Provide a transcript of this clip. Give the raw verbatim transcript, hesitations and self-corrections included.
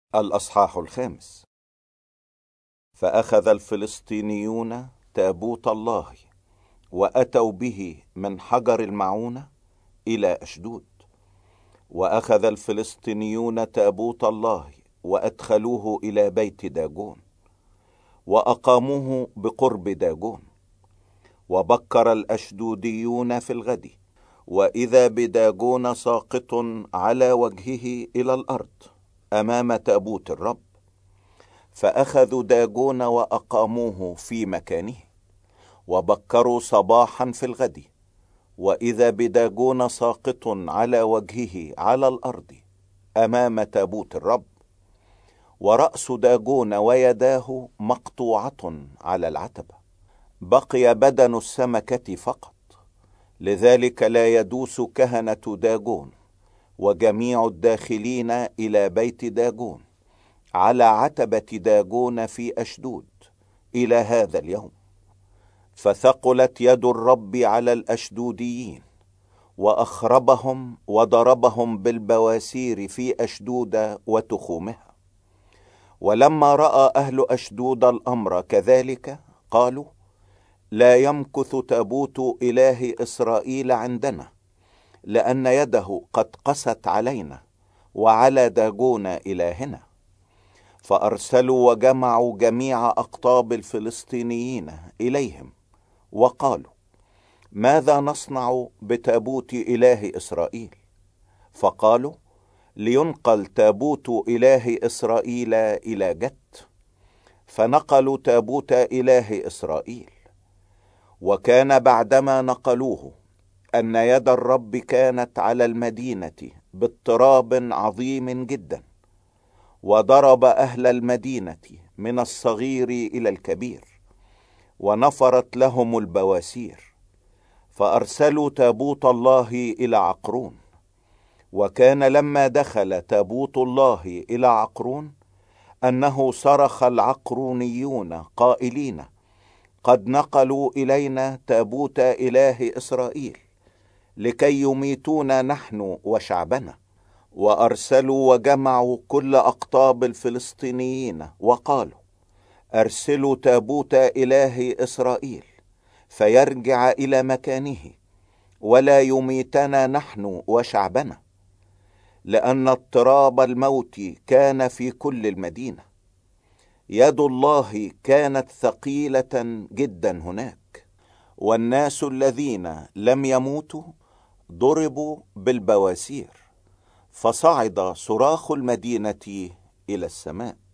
الأصحاح الخامس. فأخذ الفلسطينيون تابوت الله وأتوا به من حجر المعونة إلى أشدود. وأخذ الفلسطينيون تابوت الله وأدخلوه إلى بيت داجون وأقاموه بقرب داجون. وبكر الأشدوديون في الغد، وإذا بداجون ساقط على وجهه إلى الأرض أمام تابوت الرب. فأخذوا داجون وأقاموه في مكانه. وبكروا صباحا في الغد، وإذا بداجون ساقط على وجهه على الأرض أمام تابوت الرب، ورأس داجون ويداه مقطوعة على العتبة، بقي بدن السمكة فقط. لذلك لا يدوس كهنة داجون وجميع الداخلين إلى بيت داجون على عتبة داجون في أشدود إلى هذا اليوم. فثقلت يد الرب على الأشدوديين، وأخربهم وضربهم بالبواسير في أشدود وتخومها. ولما رأى أهل أشدود الأمر كذلك قالوا: لا يمكث تابوت إله إسرائيل عندنا، لأن يده قد قست علينا وعلى داجون إلهنا. فأرسلوا وجمعوا جميع أقطاب الفلسطينيين إليهم وقالوا: ماذا نصنع بتابوت إله إسرائيل؟ فقالوا: لينقل تابوت إله إسرائيل إلى جت. فنقلوا تابوت إله إسرائيل. وكان بعدما نقلوه أن يد الرب كانت على المدينة باضطراب عظيم جدا، وضرب أهل المدينة من الصغير إلى الكبير، ونفرت لهم البواسير. فأرسلوا تابوت الله إلى عقرون. وكان لما دخل تابوت الله إلى عقرون أنه صرخ العقرونيون قائلين: قد نقلوا إلينا تابوت إله إسرائيل لكي يميتونا نحن وشعبنا. وأرسلوا وجمعوا كل أقطاب الفلسطينيين وقالوا: أرسلوا تابوت إله إسرائيل فيرجع إلى مكانه، ولا يميتنا نحن وشعبنا، لأن اضطراب الموت كان في كل المدينة. يد الله كانت ثقيلة جدا هناك، والناس الذين لم يموتوا ضربوا بالبواسير، فصعد صراخ المدينة إلى السماء.